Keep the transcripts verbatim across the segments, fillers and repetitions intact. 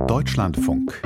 Deutschlandfunk.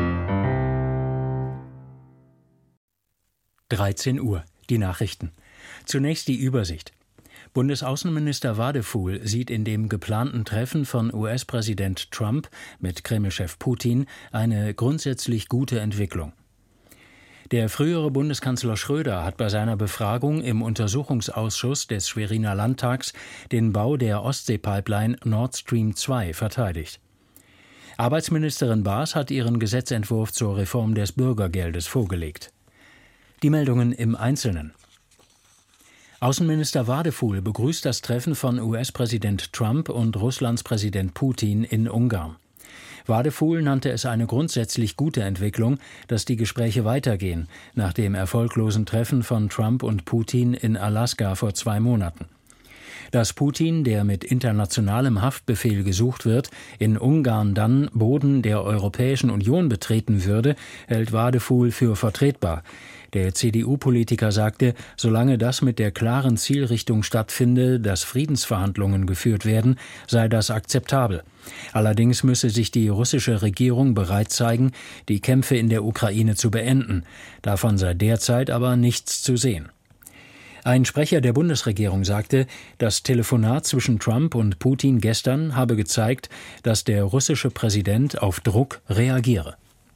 dreizehn Uhr, die Nachrichten. Zunächst die Übersicht. Bundesaußenminister Wadefuhl sieht in dem geplanten Treffen von U S-Präsident Trump mit Kremlchef Putin eine grundsätzlich gute Entwicklung. Der frühere Bundeskanzler Schröder hat bei seiner Befragung im Untersuchungsausschuss des Schweriner Landtags den Bau der Ostsee-Pipeline Nord Stream zwei verteidigt. Arbeitsministerin Baas hat ihren Gesetzentwurf zur Reform des Bürgergeldes vorgelegt. Die Meldungen im Einzelnen. Außenminister Wadefuhl begrüßt das Treffen von U S-Präsident Trump und Russlands Präsident Putin in Ungarn. Wadefuhl nannte es eine grundsätzlich gute Entwicklung, dass die Gespräche weitergehen, nach dem erfolglosen Treffen von Trump und Putin in Alaska vor zwei Monaten. Dass Putin, der mit internationalem Haftbefehl gesucht wird, in Ungarn dann Boden der Europäischen Union betreten würde, hält Wadefuhl für vertretbar. Der C D U-Politiker sagte, solange das mit der klaren Zielrichtung stattfinde, dass Friedensverhandlungen geführt werden, sei das akzeptabel. Allerdings müsse sich die russische Regierung bereit zeigen, die Kämpfe in der Ukraine zu beenden. Davon sei derzeit aber nichts zu sehen. Ein Sprecher der Bundesregierung sagte, das Telefonat zwischen Trump und Putin gestern habe gezeigt, dass der russische Präsident auf Druck reagiere.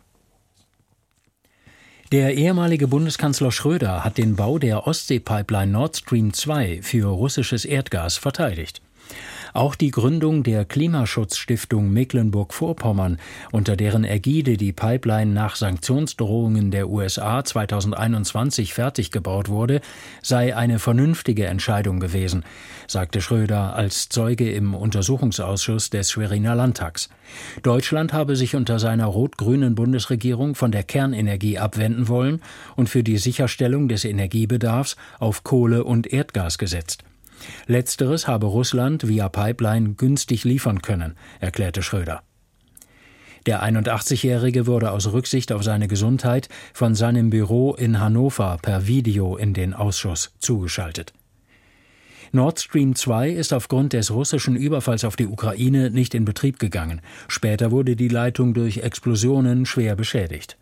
Der ehemalige Bundeskanzler Schröder hat den Bau der Ostsee-Pipeline Nord Stream zwei für russisches Erdgas verteidigt. Auch die Gründung der Klimaschutzstiftung Mecklenburg-Vorpommern, unter deren Ägide die Pipeline nach Sanktionsdrohungen der U S A zweitausendeinundzwanzig fertig gebaut wurde, sei eine vernünftige Entscheidung gewesen, sagte Schröder als Zeuge im Untersuchungsausschuss des Schweriner Landtags. Deutschland habe sich unter seiner rot-grünen Bundesregierung von der Kernenergie abwenden wollen und für die Sicherstellung des Energiebedarfs auf Kohle und Erdgas gesetzt. Letzteres habe Russland via Pipeline günstig liefern können, erklärte Schröder. Der einundachtzigjährige wurde aus Rücksicht auf seine Gesundheit von seinem Büro in Hannover per Video in den Ausschuss zugeschaltet. Nord Stream zwei ist aufgrund des russischen Überfalls auf die Ukraine nicht in Betrieb gegangen. Später wurde die Leitung durch Explosionen schwer beschädigt.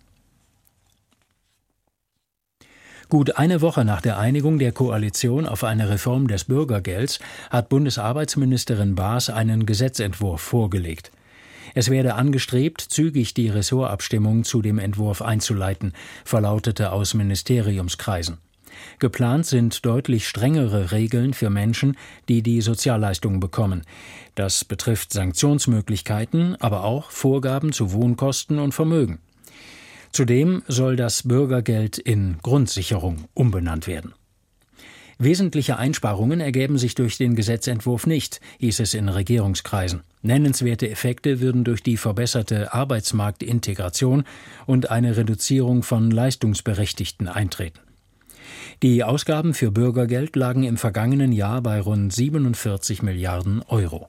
Gut eine Woche nach der Einigung der Koalition auf eine Reform des Bürgergelds hat Bundesarbeitsministerin Baas einen Gesetzentwurf vorgelegt. Es werde angestrebt, zügig die Ressortabstimmung zu dem Entwurf einzuleiten, verlautete aus Ministeriumskreisen. Geplant sind deutlich strengere Regeln für Menschen, die die Sozialleistungen bekommen. Das betrifft Sanktionsmöglichkeiten, aber auch Vorgaben zu Wohnkosten und Vermögen. Zudem soll das Bürgergeld in Grundsicherung umbenannt werden. Wesentliche Einsparungen ergäben sich durch den Gesetzentwurf nicht, hieß es in Regierungskreisen. Nennenswerte Effekte würden durch die verbesserte Arbeitsmarktintegration und eine Reduzierung von Leistungsberechtigten eintreten. Die Ausgaben für Bürgergeld lagen im vergangenen Jahr bei rund siebenundvierzig Milliarden Euro.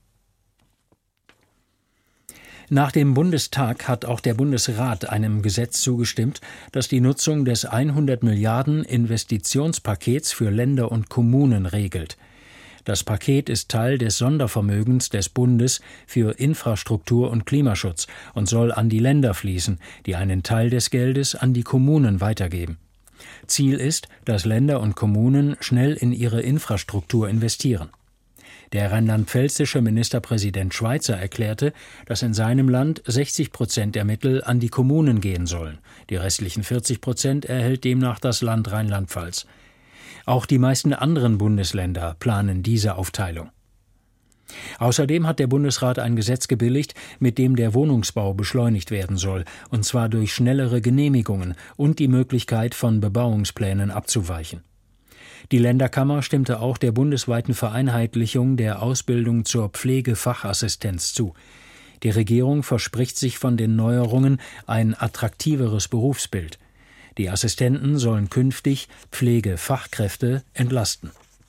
Nach dem Bundestag hat auch der Bundesrat einem Gesetz zugestimmt, das die Nutzung des hundert Milliarden Investitionspakets für Länder und Kommunen regelt. Das Paket ist Teil des Sondervermögens des Bundes für Infrastruktur und Klimaschutz und soll an die Länder fließen, die einen Teil des Geldes an die Kommunen weitergeben. Ziel ist, dass Länder und Kommunen schnell in ihre Infrastruktur investieren. Der rheinland-pfälzische Ministerpräsident Schweizer erklärte, dass in seinem Land sechzig Prozent der Mittel an die Kommunen gehen sollen. Die restlichen vierzig Prozent erhält demnach das Land Rheinland-Pfalz. Auch die meisten anderen Bundesländer planen diese Aufteilung. Außerdem hat der Bundesrat ein Gesetz gebilligt, mit dem der Wohnungsbau beschleunigt werden soll, und zwar durch schnellere Genehmigungen und die Möglichkeit, von Bebauungsplänen abzuweichen. Die Länderkammer stimmte auch der bundesweiten Vereinheitlichung der Ausbildung zur Pflegefachassistenz zu. Die Regierung verspricht sich von den Neuerungen ein attraktiveres Berufsbild. Die Assistenten sollen künftig Pflegefachkräfte entlasten.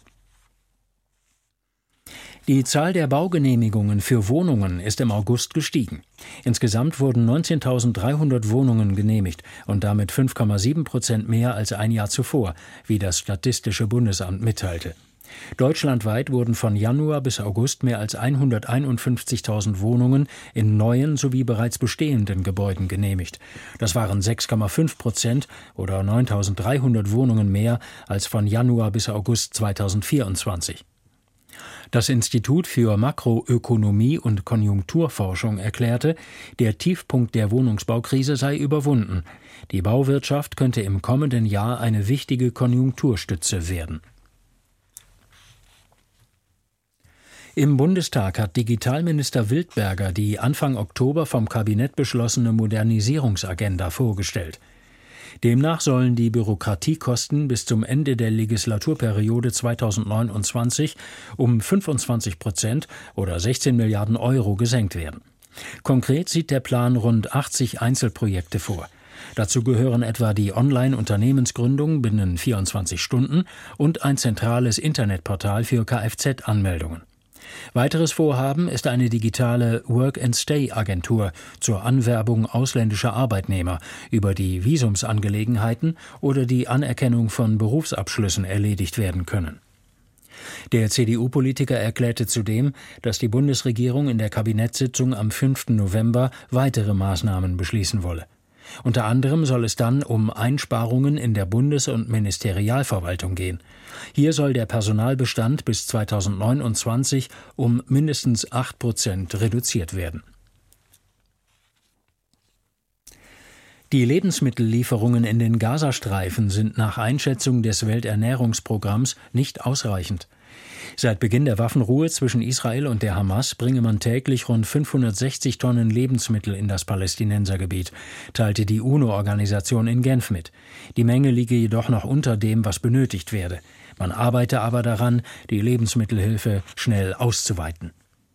Die Zahl der Baugenehmigungen für Wohnungen ist im August gestiegen. Insgesamt wurden neunzehntausenddreihundert Wohnungen genehmigt und damit fünf Komma sieben Prozent mehr als ein Jahr zuvor, wie das Statistische Bundesamt mitteilte. Deutschlandweit wurden von Januar bis August mehr als hunderteinundfünfzigtausend Wohnungen in neuen sowie bereits bestehenden Gebäuden genehmigt. Das waren sechs Komma fünf Prozent oder neuntausenddreihundert Wohnungen mehr als von Januar bis August zweitausendvierundzwanzig. Das Institut für Makroökonomie und Konjunkturforschung erklärte, der Tiefpunkt der Wohnungsbaukrise sei überwunden. Die Bauwirtschaft könnte im kommenden Jahr eine wichtige Konjunkturstütze werden. Im Bundestag hat Digitalminister Wildberger die Anfang Oktober vom Kabinett beschlossene Modernisierungsagenda vorgestellt. Demnach sollen die Bürokratiekosten bis zum Ende der Legislaturperiode zweitausendneunundzwanzig um fünfundzwanzig Prozent oder sechzehn Milliarden Euro gesenkt werden. Konkret sieht der Plan rund achtzig Einzelprojekte vor. Dazu gehören etwa die Online-Unternehmensgründung binnen vierundzwanzig Stunden und ein zentrales Internetportal für Kfz-Anmeldungen. Weiteres Vorhaben ist eine digitale Work-and-Stay-Agentur zur Anwerbung ausländischer Arbeitnehmer, über die Visumsangelegenheiten oder die Anerkennung von Berufsabschlüssen erledigt werden können. Der C D U-Politiker erklärte zudem, dass die Bundesregierung in der Kabinettssitzung am fünften November weitere Maßnahmen beschließen wolle. Unter anderem soll es dann um Einsparungen in der Bundes- und Ministerialverwaltung gehen. Hier soll der Personalbestand bis zweitausendneunundzwanzig um mindestens acht Prozent reduziert werden. Die Lebensmittellieferungen in den Gazastreifen sind nach Einschätzung des Welternährungsprogramms nicht ausreichend. Seit Beginn der Waffenruhe zwischen Israel und der Hamas bringe man täglich rund fünfhundertsechzig Tonnen Lebensmittel in das Palästinensergebiet, teilte die UNO-Organisation in Genf mit. Die Menge liege jedoch noch unter dem, was benötigt werde. Man arbeite aber daran, die Lebensmittelhilfe schnell auszuweiten.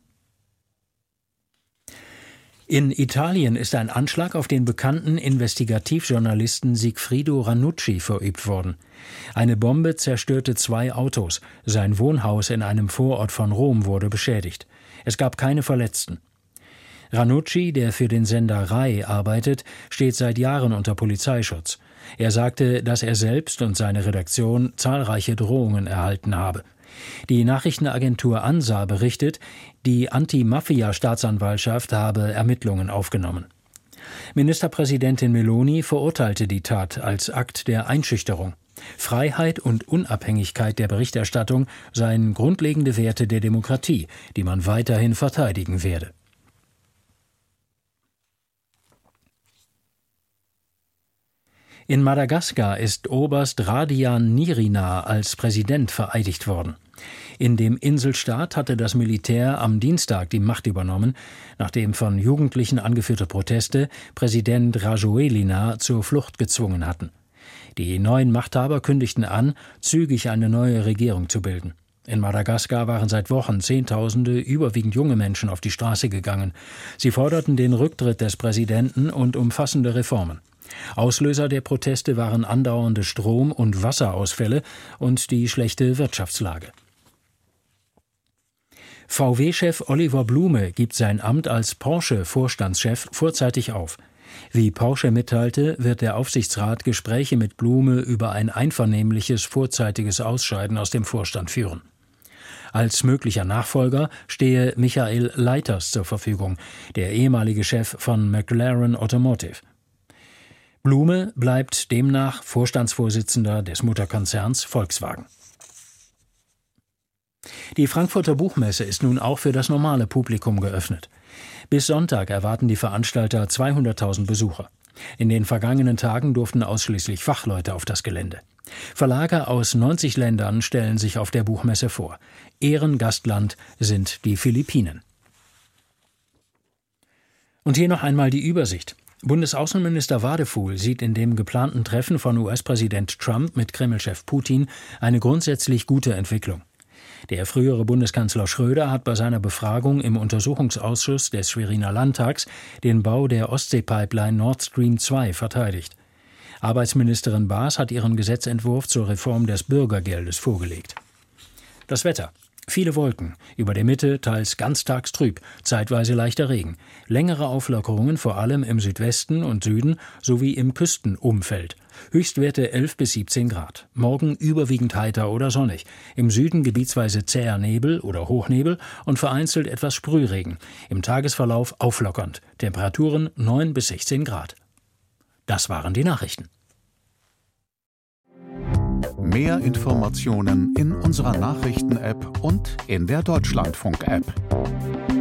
In Italien ist ein Anschlag auf den bekannten Investigativjournalisten Sigfrido Ranucci verübt worden. Eine Bombe zerstörte zwei Autos. Sein Wohnhaus in einem Vorort von Rom wurde beschädigt. Es gab keine Verletzten. Ranucci, der für den Sender Rai arbeitet, steht seit Jahren unter Polizeischutz. Er sagte, dass er selbst und seine Redaktion zahlreiche Drohungen erhalten habe. Die Nachrichtenagentur ANSA berichtet, die Anti-Mafia-Staatsanwaltschaft habe Ermittlungen aufgenommen. Ministerpräsidentin Meloni verurteilte die Tat als Akt der Einschüchterung. Freiheit und Unabhängigkeit der Berichterstattung seien grundlegende Werte der Demokratie, die man weiterhin verteidigen werde. In Madagaskar ist Oberst Radian Nirina als Präsident vereidigt worden. In dem Inselstaat hatte das Militär am Dienstag die Macht übernommen, nachdem von Jugendlichen angeführte Proteste Präsident Rajoelina zur Flucht gezwungen hatten. Die neuen Machthaber kündigten an, zügig eine neue Regierung zu bilden. In Madagaskar waren seit Wochen Zehntausende, überwiegend junge Menschen, auf die Straße gegangen. Sie forderten den Rücktritt des Präsidenten und umfassende Reformen. Auslöser der Proteste waren andauernde Strom- und Wasserausfälle und die schlechte Wirtschaftslage. V W-Chef Oliver Blume gibt sein Amt als Porsche-Vorstandschef vorzeitig auf. Wie Porsche mitteilte, wird der Aufsichtsrat Gespräche mit Blume über ein einvernehmliches vorzeitiges Ausscheiden aus dem Vorstand führen. Als möglicher Nachfolger stehe Michael Leiters zur Verfügung, der ehemalige Chef von McLaren Automotive. Blume bleibt demnach Vorstandsvorsitzender des Mutterkonzerns Volkswagen. Die Frankfurter Buchmesse ist nun auch für das normale Publikum geöffnet. Bis Sonntag erwarten die Veranstalter zweihunderttausend Besucher. In den vergangenen Tagen durften ausschließlich Fachleute auf das Gelände. Verlage aus neunzig Ländern stellen sich auf der Buchmesse vor. Ehrengastland sind die Philippinen. Und hier noch einmal die Übersicht. Bundesaußenminister Wadefuhl sieht in dem geplanten Treffen von U S-Präsident Trump mit Kreml-Chef Putin eine grundsätzlich gute Entwicklung. Der frühere Bundeskanzler Schröder hat bei seiner Befragung im Untersuchungsausschuss des Schweriner Landtags den Bau der Ostsee-Pipeline Nord Stream zwei verteidigt. Arbeitsministerin Baas hat ihren Gesetzentwurf zur Reform des Bürgergeldes vorgelegt. Das Wetter. Viele Wolken, über der Mitte teils ganztags trüb, zeitweise leichter Regen, längere Auflockerungen vor allem im Südwesten und Süden sowie im Küstenumfeld, Höchstwerte elf bis siebzehn Grad. Morgen überwiegend heiter oder sonnig. Im Süden gebietsweise zäher Nebel oder Hochnebel und vereinzelt etwas Sprühregen. Im Tagesverlauf auflockernd. Temperaturen neun bis sechzehn Grad. Das waren die Nachrichten. Mehr Informationen in unserer Nachrichten-App und in der Deutschlandfunk-App.